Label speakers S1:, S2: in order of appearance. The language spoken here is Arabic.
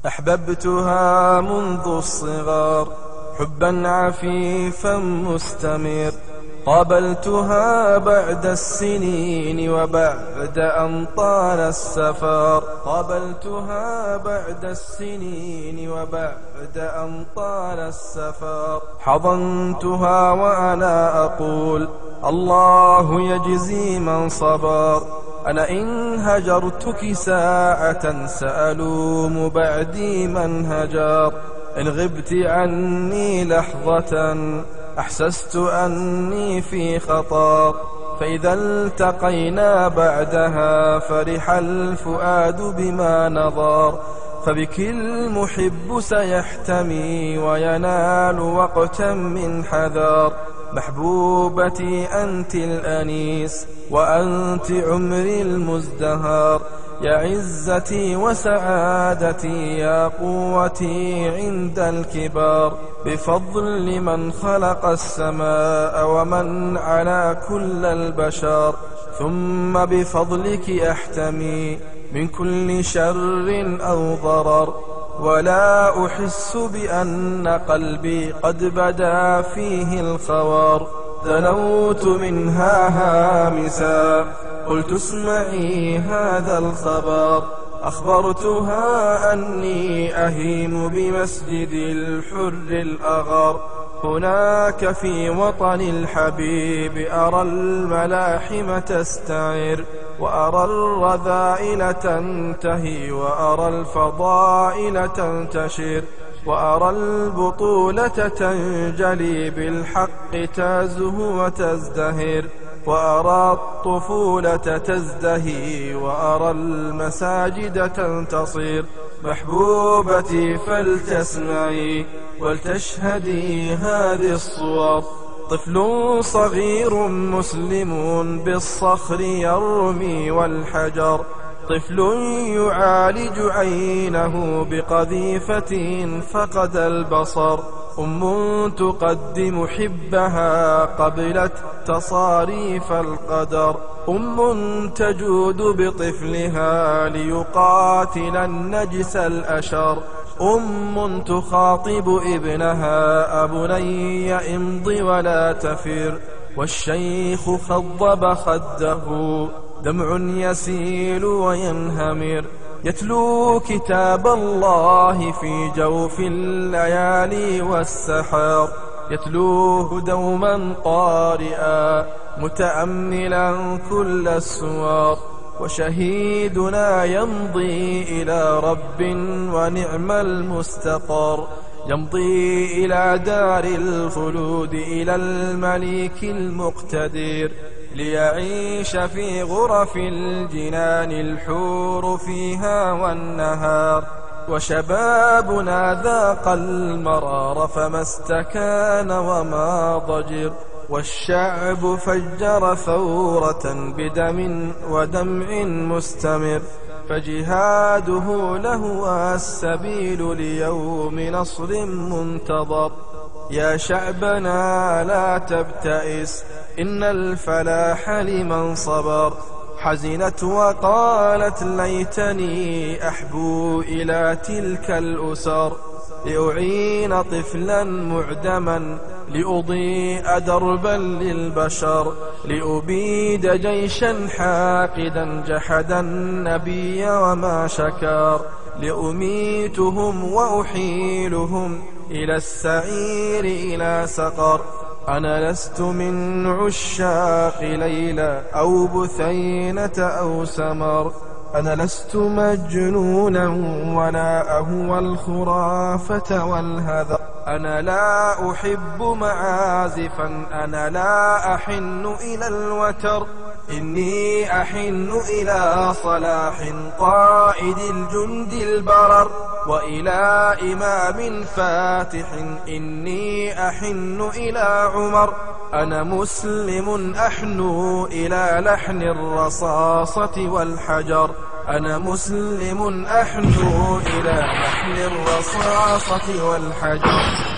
S1: أحببتها منذ الصغار حبا عفيفا مستمر، قابلتها بعد السنين وبعد أن طال السفر، قابلتها بعد السنين وبعد أن طال السفر. حضنتها وأنا أقول الله يجزي من صبر. أنا إن هجرتك ساعة سألوم بعدي من هجر، إن غبت عني لحظة أحسست أني في خطر، فإذا التقينا بعدها فرح الفؤاد بما نظر، فبك المحب سيحتمي وينال وقتا من حذر. محبوبتي أنت الأنيس وأنت عمري المزدهر، يا عزتي وسعادتي يا قوتي عند الكبار، بفضل من خلق السماء ومن على كل البشر، ثم بفضلك أحتمي من كل شر أو ضرر، ولا أحس بأن قلبي قد بدا فيه الخوار. دنوت منها هامسا قلت اسمعي هذا الخبر، أخبرتها أني أهيم بمسجد الحر الأغر، هناك في وطن الحبيب أرى الملاحم تستعر، وأرى الرذائل تنتهي وأرى الفضائل تنتشر، وأرى البطولة تنجلي بالحق تازه وتزدهر، وأرى الطفولة تزدهي وأرى المساجد تنتصر. محبوبتي فلتسمعي ولتشهدي هذه الصور، طفل صغير مسلم بالصخر يرمي والحجر، طفل يعالج عينه بقذيفة فقد البصر، تقدم حبها قبلت تصاريف القدر، تجود بطفلها ليقاتل النجس الأشر، تخاطب ابنها أبني امض ولا تفر، والشيخ خضب خده دمع يسيل وينهمر، يتلو كتاب الله في جوف الليالي والسحر، يتلوه دوما قارئا متأملا كل السور، وشهيدنا يمضي إلى رب ونعم المستقر، يمضي إلى دار الخلود إلى الملك المقتدر، ليعيش في غرف الجنان الحور فيها والنهار، وشبابنا ذاق المرار فما استكان وما ضجر، والشعب فجر ثورة بدم ودمع مستمر، فجهاده له السبيل ليوم نصر منتظر. يا شعبنا لا تبتئس إن الفلاح لمن صبر، حزنت وقالت ليتني أحبو إلى تلك الأسر، لأعين طفلا معدما لأضيء دربا للبشر، لأبيد جيشا حاقدا جحد النبي وما شكر، لأميتهم وأحيلهم إلى السعير إلى سقر. أنا لست من عشاق ليلى أو بثينة أو سمر، أنا لست مجنونا ولا أهوى الخرافة والهذر، أنا لا أحب معازفا، أنا لا أحن إلى الوتر، إني أحن إلى صلاح قائد الجند البرر، وإلى إمام فاتح إني أحن إلى عمر، أنا مسلم أحنو إلى لحن الرصاصة والحجر، أنا مسلم أحنو إلى لحن الرصاصة والحجر.